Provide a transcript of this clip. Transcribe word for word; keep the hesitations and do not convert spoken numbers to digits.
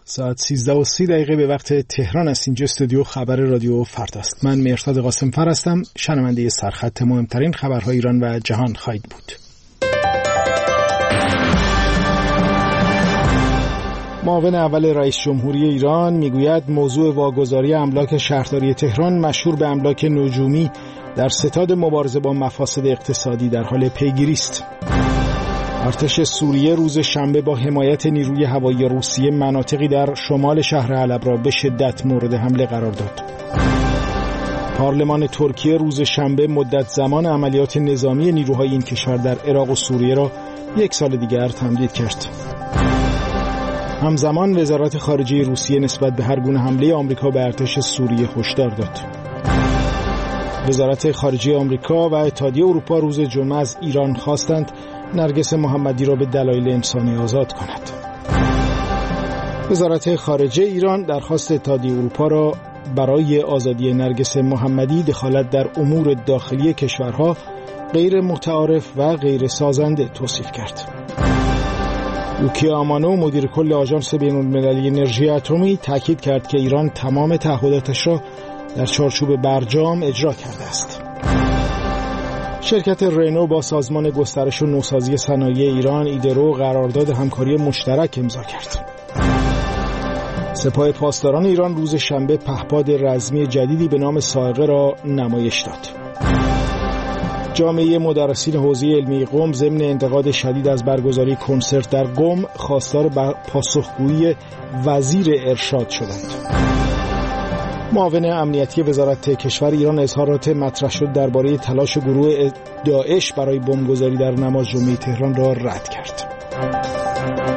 ساعت سیزده و سی دقیقه به وقت تهران است. اینجا استودیو خبر رادیو فرداست. من مهرداد قاسم‌فر هستم. شنونده سرخط مهمترین خبرهای ایران و جهان خواهید بود. معاون اول رئیس جمهوری ایران میگوید موضوع واگذاری املاک شهرداری تهران مشهور به املاک نجومی در ستاد مبارزه با مفاسد اقتصادی در حال پیگیری است. ارتش سوریه روز شنبه با حمایت نیروی هوایی روسیه مناطقی در شمال شهر حلب را به شدت مورد حمله قرار داد. پارلمان ترکیه روز شنبه مدت زمان عملیات نظامی نیروهای این کشور در عراق و سوریه را یک سال دیگر تمدید کرد. همزمان وزارت خارجه روسیه نسبت به هر گونه حمله آمریکا به ارتش سوریه هشدار داد. وزارت خارجه آمریکا و اتحادیه اروپا روز جمعه از ایران خواستند نرگس محمدی را به دلایل انسانی آزاد کند. وزارت خارجه ایران درخواست اتحادیه اروپا را برای آزادی نرگس محمدی دخالت در امور داخلی کشورها غیر متعارف و غیر سازنده توصیف کرد. یوکی آمانو مدیر کل آژانس بین‌المللی انرژی اتمی تاکید کرد که ایران تمام تعهداتش را در چارچوب برجام اجرا کرده است. شرکت رنو با سازمان گسترش و نوسازی صنایع ایران ایدرو قرارداد همکاری مشترک امضا کرد. سپاه پاسداران ایران روز شنبه پهپاد رزمی جدیدی به نام صاعقه را نمایش داد. جامعه مدرسین حوزه علمی قم ضمن انتقاد شدید از برگزاری کنسرت در قم خواستار پاسخگویی وزیر ارشاد شدند. معاون امنیتی وزارت کشور ایران اظهارات مطرح شد درباره تلاش گروه داعش برای بمبگذاری در نماز جمعه تهران را رد کرد.